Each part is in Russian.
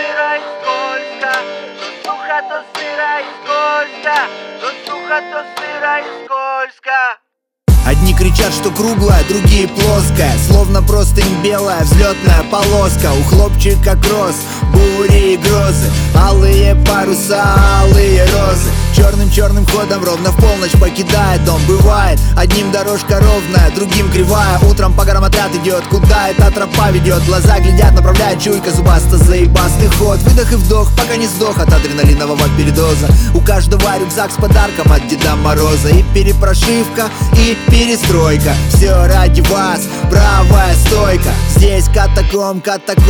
сыро и скользко, то сухо, то сыро и скользко, то сухо, то сыро и скользко. Одни кричат, что круглая, другие плоская, словно простынь белая, взлетная полоска. У хлопчика кросс, бури и грозы, алые паруса, алые розы. Черным ходом ровно в полночь покидает дом. Бывает, одним дорожка ровная, другим кривая. Утром по горам отряд идет, куда эта тропа ведет. Глаза глядят, направляет чуйка, зубаста, заебастый ход. Выдох и вдох, пока не сдох от адреналинового передоза. У каждого рюкзак с подарком от Деда Мороза. И перепрошивка, и перестройка. Все ради вас, правая стойка. Здесь катакомбы.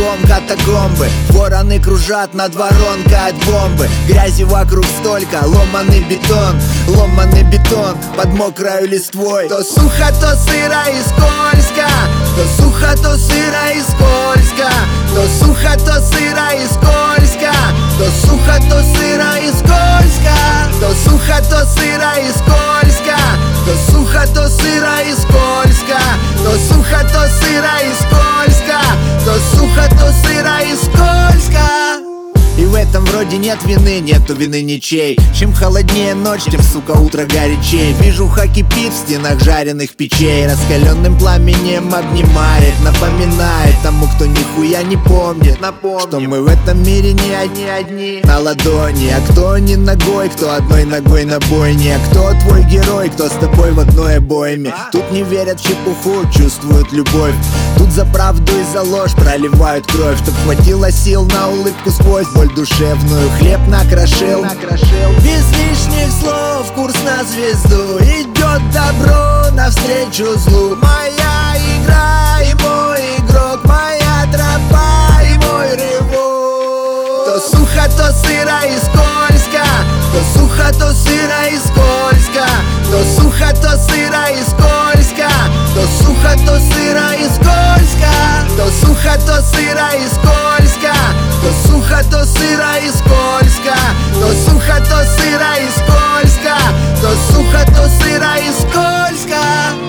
Вороны кружат над воронкой от бомбы. Грязи вокруг столько, ломаный бетон под мокрою листвой. То сухо, то сыро и скользко, то сухо, то сыро и скользко, то сухо, то сыро и скользко, то сухо, то сыро и скользко, то сухо, то сыро и скользко, то сухо, то сыро и скользко, то сухо, то сыро и скользко, то сухо, то сыро и скользко. И в этом вроде нет вины, нету вины ничей. Чем холоднее ночь, тем, сука, утро горячей. Движуха кипит в стенах жареных печей. Раскаленным пламенем обнимает, напоминает тому, кто нихуя не помнит, что мы в этом мире не одни. На ладони, а кто не ногой, кто одной ногой на бойне. Кто твой герой, кто с тобой в одной обойме. Тут не верят в чепуху, чувствуют любовь. Тут за правду и за ложь проливают кровь, чтоб хватило сил на улыбку сквозь боль душевную. Хлеб накрошил. Без лишних слов курс на звезду. Идет добро навстречу злу. Моя игра и мой игрок, моя тропа и мой рывок. То сухо, то сыро и скользко, то сухо, то сыро и скользко, то сухо, то сыро и скользко, то сухо, то сыро и скользко, то сухо, то сыро и скользко, то сухо, то сыро и скользко, то сухо, то сыро и скользко, то сухо, то сыро и скользко.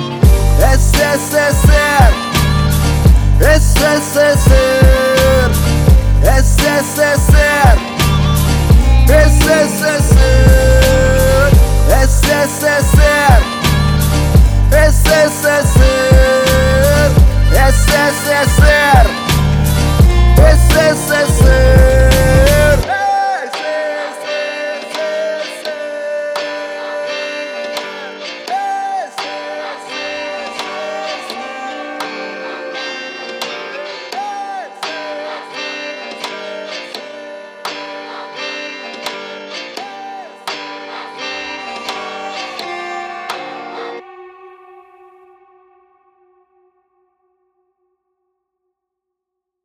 СССР, СССР, СССР.